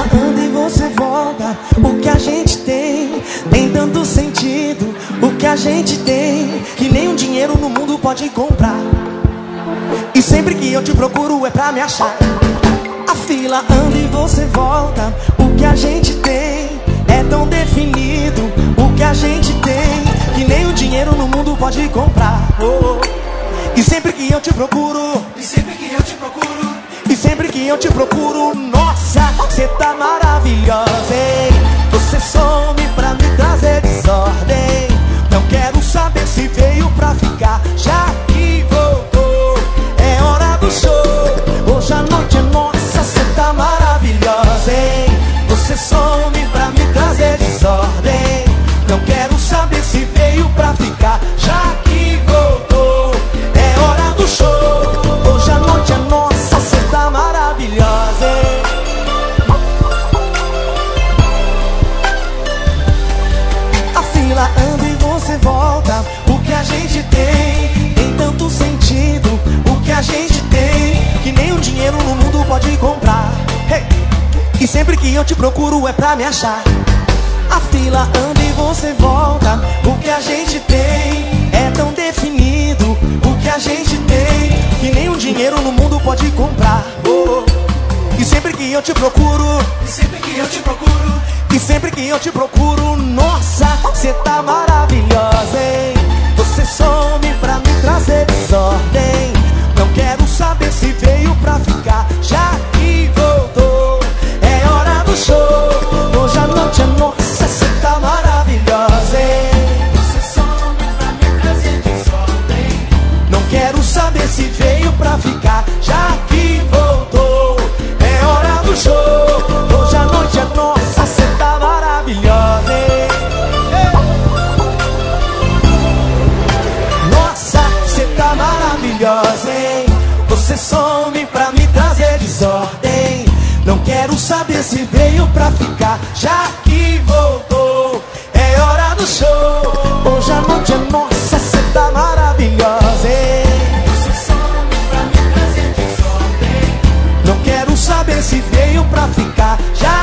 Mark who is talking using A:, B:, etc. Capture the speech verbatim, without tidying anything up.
A: fila anda e você volta. O que a gente tem tem tanto sentido. O que a gente tem que nem um dinheiro no mundo pode comprar. E sempre que eu te procuro é pra me achar. A fila anda e você volta. O que a gente tem é tão definido. O que a gente tem que nem o dinheiro no mundo pode comprar. Oh, oh. E sempre que eu te procuro,
B: E sempre que eu te procuro,
A: e sempre que eu te procuro, nossa, você tá maravilhosa, hein? Você some pra me trazer desordem. Não quero saber se veio pra ficar, já que voltou. É hora do show, hoje a noite é nossa. Você tá maravilhosa, hein? Você some pra me trazer desordem. Não quero saber se veio pra ficar, já que voltou. É hora do show, hoje a noite é nossa. Você tá maravilhosa, hein? A fila anda e você volta. O que a gente tem tem tanto sentido. O que a gente tem que nem o dinheiro no mundo pode comprar. Hey! E sempre que eu te procuro é pra me achar. A fila anda e você volta. O que a gente tem é tão definido. O que a gente tem que nem um dinheiro no mundo pode comprar. Oh, oh. E sempre que eu te procuro,
B: e sempre que eu te procuro,
A: e sempre que eu te procuro, nossa, você tá maravilhosa, hein? Você some pra me trazer desordem. Não quero saber se veio pra ficar, já que voltou. É hora do show, hoje a noite é nossa. Você tá maravilhosa, hein?
B: você some pra me trazer desordem.
A: Não quero saber se veio pra ficar, já que voltou. É hora do show, hoje a noite é nossa. Você tá maravilhosa, hein? Nossa, você tá maravilhosa, hein? Você some pra me trazer desordem. Não quero saber se veio pra ficar, já que voltou. É hora do show, hoje a noite é nossa. Você tá maravilhosa, hein?
B: Você some pra me trazer desordem.
A: Não quero saber se veio pra ficar, já